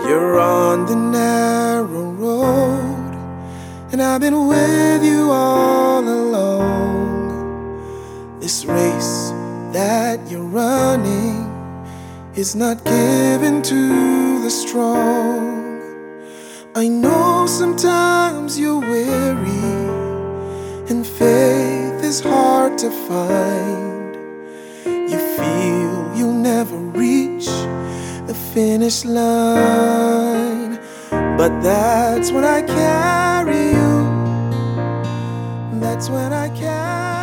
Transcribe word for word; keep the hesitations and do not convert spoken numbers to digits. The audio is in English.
You're on the narrow road, and I've been with you all along. This race that you're running is not given to the strong. I know sometimes you're weary, and faith is hard to find. You feel you'll never reach the finish line, but that's when I carry you. That's when I carry you.